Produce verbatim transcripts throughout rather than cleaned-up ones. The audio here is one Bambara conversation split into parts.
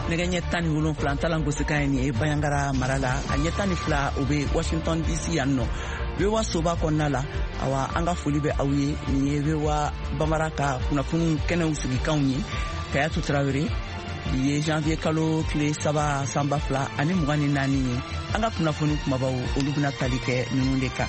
nɛgɛ ɲɛ tan ni wolonfila talan gosikan ye nin ye Bayangara mara la a ɲɛ tan ni fila o be Washington D C yan nɔ Vewa soba kɔnɔna la awa an ka foli bɛ aw ye nin ye Vewa Bambara ka kunnafoni kɛnɛw sigikanw ye Kayatu Traoré bi ye janvier kalo tile saba sanba fila ani mugan ni naani ye an ka kunnafoni kumabaw olu bɛna tali kɛ ninnu de kan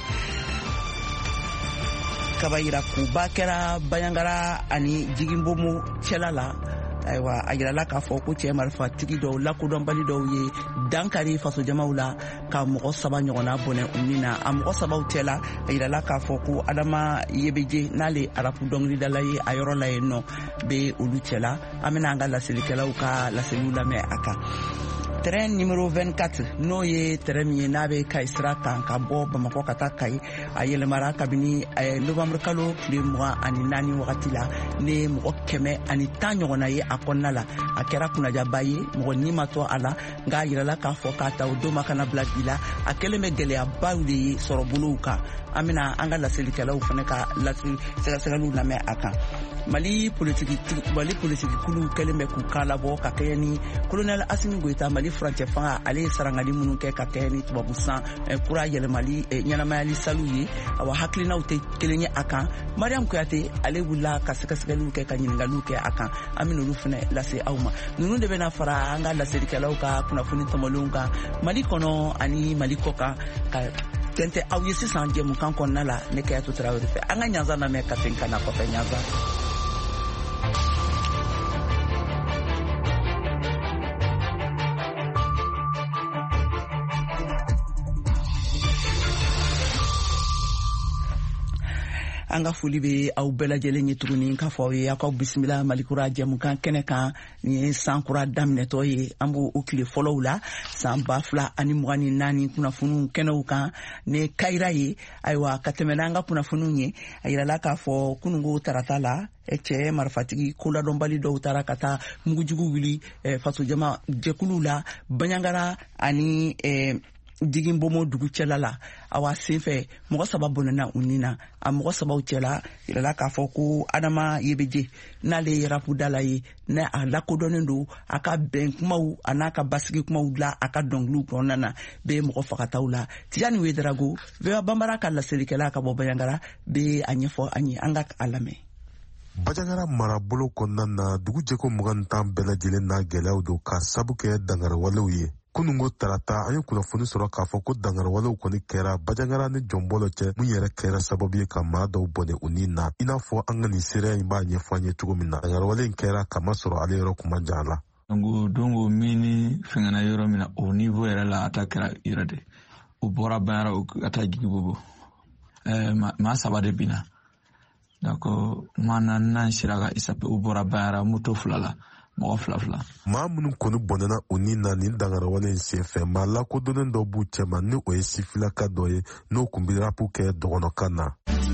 kabayira kuba kɛra Bayangara ani Jigimbomo cɛla la aywa a yirala k'a fɔ ko cɛ marifatigi dɔw lakodɔnbali dɔw ye dankari faso jamaw la ka mɔgɔ saba ɲɔgɔnna bɔnɛ u ni na a mɔgɔ sabaw cɛla a yirala k'a fɔ ko Adama Yebeje n'ale arabu dɔnkilidala ye a yɔrɔ la yen nɔ bɛ olu cɛla an bɛna an ka laselilikɛlaw ka laseliw lamɛn a kan terrain numéro vingt-quatre n'o ye terrain min ye n'a bɛ Kayi sira kan ka bɔ Bamakɔ ka taa Kayi a yɛlɛmara kabini novembre kalo tile mugan ani naani wagati la ne mɔgɔ kɛmɛ ani tan ɲɔgɔnna ye a kɔnɔna la a kɛra kunnajaba ye mɔgɔ ni ma to a la nka a yirala k'a fɔ k'a ta o don ma kana bila bi la a kɛlen bɛ gɛlɛyabaw de ye sɔrɔbolow kan an bɛna an ka laselilikɛlaw fana ka laseli sɛgɛsɛgɛliw lamɛn a kan Mali politiki Mali politiki kulu kɛlen bɛ k'u kan labɔ ka kɛɲɛ ni colonel Assimi Goïta Mali furancɛ fanga ale ye sarangali minnu kɛ ka kɛɲɛ ni tubabu san kura yɛlɛmali ɲɛnamayali salu ye awa hakilinaw tɛ kelen ye a kan Mariam Kuyate ale wulila ka sɛgɛsɛgɛliw kɛ ka ɲininkaliw kɛ a kan an bɛna olu fana lase aw ma ninnu de bɛna fara an ka laselilikɛlaw ka kunnafoni tɔmɔlenw kan Mali kɔnɔ ani Mali kɔ kan ka tɛntɛ aw ye sisan jɛmukan kɔnɔna la ne Kayatu Traoré fɛ an ka ɲanza lamɛn ka segin ka na kɔfɛ ɲanza an ka foli bɛ aw bɛɛ lajɛlen ye tuguni k'a fɔ aw ye aw ka bisimila Malikura jɛmukan kɛnɛ kan nin ye san kura daminɛtɔ ye an b'o o tile fɔlɔw la san ba fila ani mugan ni naani kunnafoniw kɛnɛw kan ne Kayira ye ayiwa ka tɛmɛ n'an ka kunnafoniw ye a yirala k'a fɔ kunungo tarata la cɛ marifatigi koladɔnbali dɔw taara ka taa mugujugu wuli faso jama jɛkuluw la Bayangara ani Jigimbomo dugu cɛla la awa senfɛ mɔgɔ saba bɔnɛna u ni na a mɔgɔ sabaw cɛla yirala k'a fɔ ko Adama Yebeje n'ale ye rapudala ye n'a a lakodɔnnen don a ka bɛn kumaw a n'a ka basigi kumaw la a ka dɔnkiliw kɔnɔna na bɛ mɔgɔ fagataw la Tijani Wederago Vewa Bambara ka laselilikɛla ka bɔ Bayangara bɛ a ɲɛfɔ an ye an ka a lamɛn Bayangara marabolo kɔnɔna na dugu jɛko mugan tan bɛɛ lajɛlen n'a gɛlɛyaw don ka sabu kɛ dangarewalew ye kunungo tarata an ye kunnafoni sɔrɔ k'a fɔ ko dangarewalew kɔni kɛra Bayangara ni Jɔnbɔlɔ cɛ mun yɛrɛ kɛra sababu ye ka maa dɔw bɔnɛ u ni na i n'a fɔ an ka nin seereya in b'a ɲɛfɔ an ye cogo min na dangarewale in kɛra kama sɔrɔ ale yɔrɔ kuma jan la donc dongo mini fɛngɛna yɔrɔ min na o niveau yɛrɛ la a ta kɛra yɛrɛ de o bɔra Bayangara o ka taa Jigimbomo ɛɛ maa saba de binna donc maa naaninan sera ka isape o bɔra Bayangara moto fila la mɔgɔ fila fila maa minnu kɔni bɔnɛna u ni na nin dangarewale in senfɛ maa lakodɔnnen dɔ b'u cɛma ni o ye sifilaka dɔ ye n'o kun bɛ rapu kɛ dɔgɔnɔkan na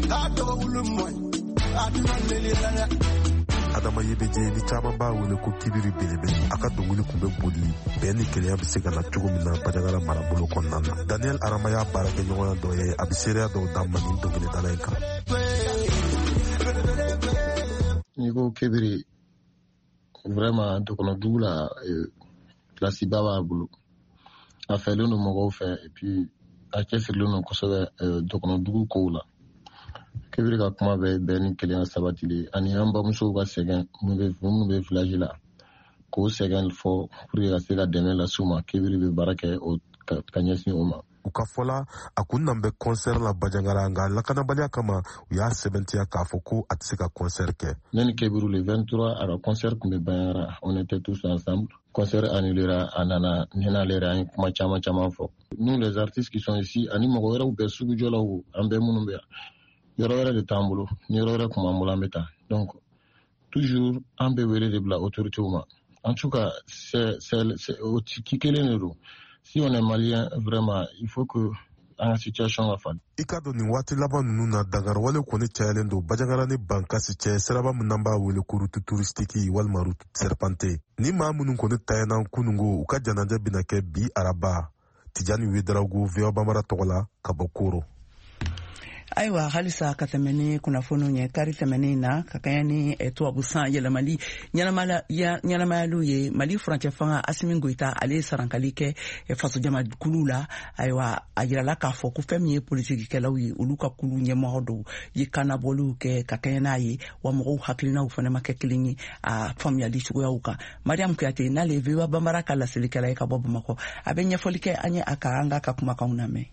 Adama Yebeje ni caman b'a wele ko kibiri belebele a ka dɔnkili kun bɛ boli bɛn ni kelenya bɛ se ka na cogo min na Bayangara marabolo kɔnɔna na Daniel Arama y'a baarakɛɲɔgɔnya dɔ ye a bɛ seereya dɔw d'a ma nin dɔnkilidala in kan n'i ko kibiri vraiment dɔkɔnɔ dugu la place ba b'a bolo a fɛlen don mɔgɔw fɛ et puis a cɛsirilen don kosɛbɛ dɔkɔnɔ dugu kow la kibiri ka kuma bɛ bɛn ni kelenya sabatili ani an bamusow ka sɛgɛn minnu bɛ village la k'o sɛgɛn fɔ pour que ka se ka dɛmɛ lase u ma kibiri bɛ baara kɛ ka ɲɛsin o ma u ka fɔla a kun nan bɛ concert la Bayangara nka lakanabaliya kama u y'a sɛbɛntiya k'a fɔ ko a tɛ se ka concert kɛ ne ni Kebiru le vingt-trois a ka concert kun bɛ Bayangara on était tous ensemble concert annulera a nana ne n'ale yɛrɛ an ye kuma caman caman fɔ nous les artistes qui sont ici ani mɔgɔ wɛrɛw bɛɛ sugujɔlaw an bɛɛ minnu bɛ yan yɔrɔ wɛrɛ de t'an bolo ni yɔrɔ wɛrɛ kun b'an bolo an bɛ taa donc toujours an bɛ wele de bila autoritéw ma en tout cas c'est c'est o ci kelen de don si on est malien vraiment il faut que an ka situation ka falen i ka dɔn nin waati laban ninnu na dangarewale kɔni cayalen don Bayangara ni Bankasi cɛ siraba min n'an b'a wele ko route touristique walima route serpentée ni maa minnu kɔni tayana kunungo u ka janajɛ bɛna kɛ bi araba Tijani Wederago Vewa Bambara tɔgɔ la ka bɔ Koro Aiwa halisa ka tɛmɛni kunnafoniw ɲɛ kari tɛmɛni na ka kɛɲɛ ni tubabu san yɛlɛmali ɲɛnamayaliw ye Mali furancɛ fanga Asimi Goita ale sarankali kɛ fasojamakulu la. Aiwa a yirala k'a fɔ ko fɛn min ye politikikɛlaw ye olu ka kulu ɲɛmɔgɔ dɔw ye kannabɔliw kɛ ka kɛɲɛ n'a ye wa mɔgɔw hakilinaw fana ma kɛ kelen ye a faamuyali cogoyaw kan. Mariam Kuyate n'ale ye V O A Banbara ka laselilikɛla ye ka bɔ Bamakɔ a bɛ ɲɛfɔli kɛ an ye a ka an ka kumakanw lamɛn.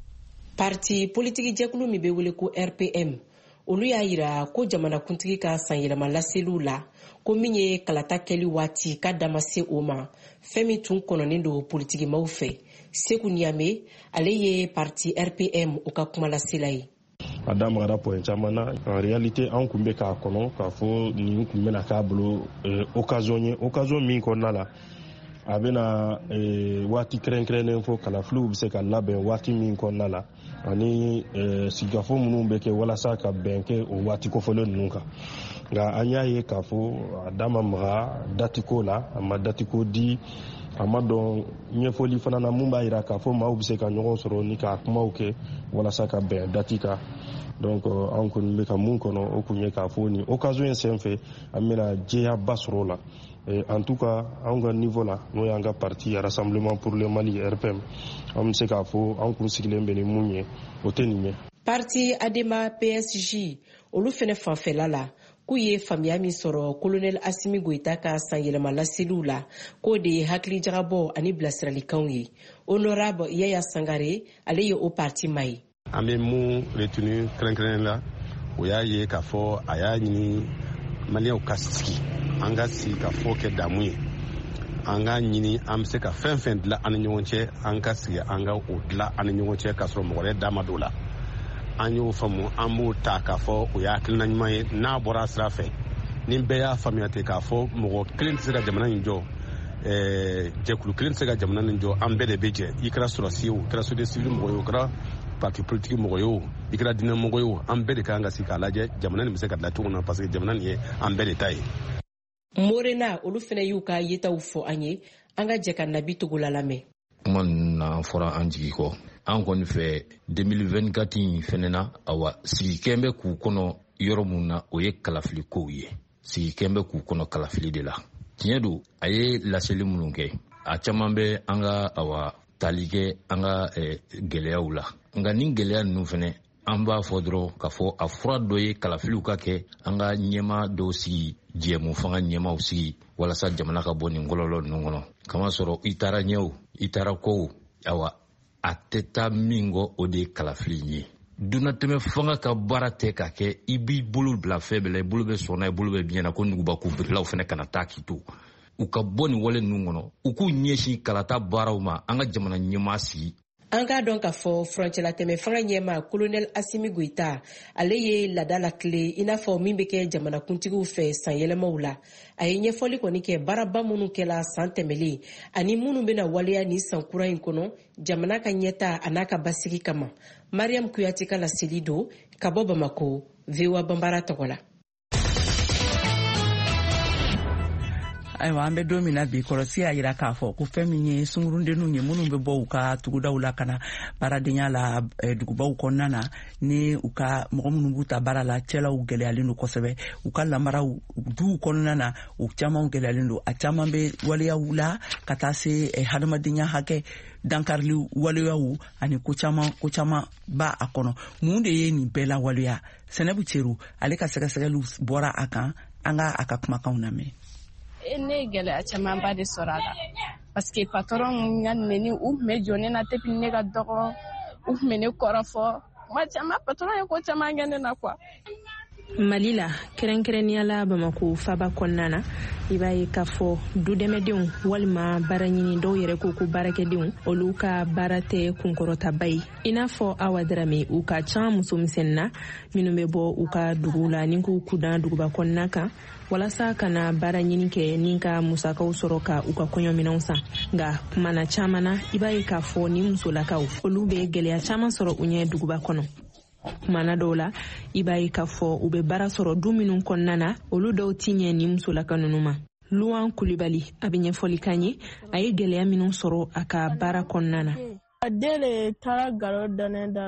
Parti politiki jɛkulu min bɛ wele ko R P M olu y'a yira ko jamanakuntigi ka sanyɛlɛma laseliw la ko min ye kalata kɛli waati ka dama se o ma fɛn min tun kɔnɔnen don politikimaw fɛ. Seku Niame ale ye parti R P M o ka kuma lasela ye. A damagara point caman na en réalité an kun bɛ k'a kɔnɔ k'a fɔ nin kun bɛna k'a bolo occasion ye occasion min kɔnɔna la a bɛna waati kɛrɛnkɛrɛnnen fɔ kalafiliw bɛ se ka labɛn waati min kɔnɔna la ani sigikafɔ minnu bɛ kɛ walasa ka bɛn kɛ o waati kɔfɔlen ninnu kan. Nka an y'a ye k'a fɔ a da ma maga datiko la a ma datiko di a ma dɔn ɲɛfɔli fana na mun b'a jira k'a fɔ maaw bɛ se ka ɲɔgɔn sɔrɔ ni k'a kumaw kɛ walasa ka bɛn dati kan. Donc an kɔni bɛ ka mun kɔnɔ o kun ye k'a fɔ nin occasion in senfɛ an bɛna jɛyaba sɔrɔ o la. En tout cas an ka niveau la n'o y'an ka parti Rassemblement pour le Mali R P M an bɛ se k'a fɔ an kun sigilen bɛ ni mun ye o tɛ nin ye. Parti Adema P S J olu fɛnɛ fanfɛla la k'u ye faamuya min sɔrɔ Colonel Asimi Goita ka sanyɛlɛma laseliw la k'o de ye hakilijagabɔ ani bilasiralikanw ye. Honorable Yaya Sangare ale ye o parti ma ye. An bɛ mun retenu kɛrɛnkɛrɛnnen la o y'a ye k'a fɔ a y'a ɲini maliyɛnw ka sigi an ka sigi ka fɔ kɛ damu ye an ka ɲini an bɛ se ka fɛn fɛn dilan an ni ɲɔgɔn cɛ an ka sigi an ka o dilan an ni ɲɔgɔn cɛ k'a sɔrɔ mɔgɔ wɛrɛ da ma don la an y'o faamu an b'o ta k'a fɔ o y'a hakilina ɲuman ye n'a bɔra sira fɛ ni bɛɛ y'a faamuya ten k'a fɔ mɔgɔ kelen tɛ se ka jamana in jɔ jɛkulu kelen tɛ se ka jamana in jɔ an bɛɛ de bɛ jɛ i kɛra sɔrɔsi ye o kɛra société civile mɔgɔ ye o kɛra parti politique mɔgɔ ye o i kɛra diinɛ mɔgɔ ye o an bɛɛ de kan ka sigi k'a lajɛ jamana nin bɛ se ka dilan cogo min na parce que jamana nin ye an bɛɛ de ta ye. Morena olu fɛnɛ y'u ka yetaw fɔ an ye an ka jɛ ka Nabi Togo la lamɛn. Kuma na fɔra an jigi kɔ an kɔni fɛ deux mille vingt-quatre in fɛnɛ na awa sigikɛn bɛ k'u kɔnɔ yɔrɔ mun na o ye kalafili kow ye sigikɛn bɛ k'u kɔnɔ kalafili de la tiɲɛ don a ye laseli minnu kɛ a caman bɛ an ka awa tali kɛ an ka gɛlɛyaw la nka nin gɛlɛya ninnu fɛnɛ an b'a fɔ dɔrɔn k'a fɔ a fura dɔ ye kalafiliw ka kɛ an ka ɲɛma dɔw sigi jɛmu fanga ɲɛmaw sigi walasa jamana ka bɔ nin kɔlɔlɔ ninnu kɔnɔ kama sɔrɔ i taara ɲɛw i taara kow awa a tɛ taa min kɔ o de ye kalafili ye dunatɛmɛ fanga ka baara tɛ ka kɛ i b'i bolo bila fɛn bɛɛ la i bolo bɛ sɔnna i bolo bɛ biɲɛ na ko nugubaku birilaw fana kana taa k'i to u ka bɔ nin wale ninnu kɔnɔ u k'u ɲɛsin kalata baaraw ma an ka jamana ɲɛmaa sigi. An k'a dɔn k'a fɔ furancɛlatɛmɛ fanga ɲɛma Colonel Asimi Goita ale ye laada la tile i n'a fɔ min bɛ kɛ jamanakuntigiw fɛ san yɛlɛmaw la a ye ɲɛfɔli kɔni kɛ baaraba minnu kɛla san tɛmɛlen ani minnu bɛna waleya ni san kura in kɔnɔ jamana ka ɲɛta a n'a ka basigi kama. Mariam Kuyate ka laseli don ka bɔ Bamako V O A Banbara tɔgɔ la. Ayiwa an bɛ don min na bi kɔlɔsi y'a jira k'a fɔ ko fɛn min ye sungurundenninw ye minnu bɛ bɔ u ka tugudaw la ka na baaradenya la dugubaw kɔnɔna na ni u ka mɔgɔ minnu b'u ta baara la cɛlaw gɛlɛyalen don kosɛbɛ u ka lamaraw duw kɔnɔna na u caman gɛlɛyalen don a caman bɛ waleyaw la ka taa se hadamadenya hakɛ dankarili waleyaw ani ko caman ko caman ba a kɔnɔ mun de ye nin bɛɛ la waleya Sɛnɛbu Cɛru ale ka sɛgɛsɛgɛliw bɔra a kan an ka a ka kumakanw lamɛn. Ne ye gɛlɛya camanba de sɔrɔ a la parce que patron y'a nɛni u tun bɛ jɔ ne na depuis ne ka dɔgɔ u tun bɛ ne kɔrɔfɔ kuma caman patron ye ko caman kɛ ne na quoi. Mali la kɛrɛnkɛrɛnnenya la Bamako faba kɔnɔna na i b'a ye k'a fɔ dudɛmɛdenw walima baara ɲini dɔw yɛrɛ ko ko baarakɛdenw olu ka baara tɛ kunkɔrɔtaba ye i n'a fɔ Awa Darame u ka ca musomisɛnnin na minnu bɛ bɔ u ka dugu la ni k'u kudan duguba kɔnɔna kan walasa ka na baara ɲini kɛ ni ka musakaw sɔrɔ ka u ka kɔɲɔminɛnw san nka kumana caman na i b'a ye k'a fɔ ni musolakaw olu bɛ gɛlɛya caman sɔrɔ u ɲɛ duguba kɔnɔ. Kumana dɔw la i b'a ye k'a fɔ u bɛ baara sɔrɔ du minnu kɔnɔna na olu dɔw ti ɲɛ ni musolaka ninnu ma. Luwan Kulibali a bɛ ɲɛfɔli k'an ye a ye gɛlɛya minnu sɔrɔ a ka baara kɔnɔna na. A den de taara garo da ne da